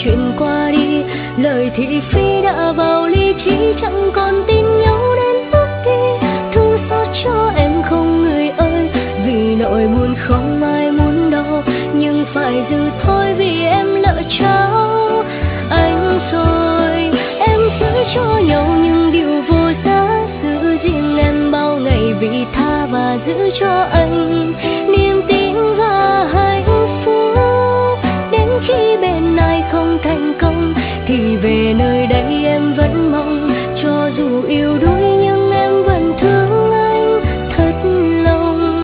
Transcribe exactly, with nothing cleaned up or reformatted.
chuyện qua đi. Lời thị phi đã vào ly trí, chẳng còn tin nhau đến bước đi. Thương xót cho em không người ơi, vì nỗi buồn không ai muốn đâu, nhưng phải giữ thôi vì em nợ cháu. Anh rồi em giữ cho nhau những điều vô giá, giữ riêng em bao ngày vì tha và giữ cho anh niềm tin và hạnh phúc. Đến khi bên ai không thành công thì về nơi đây em vẫn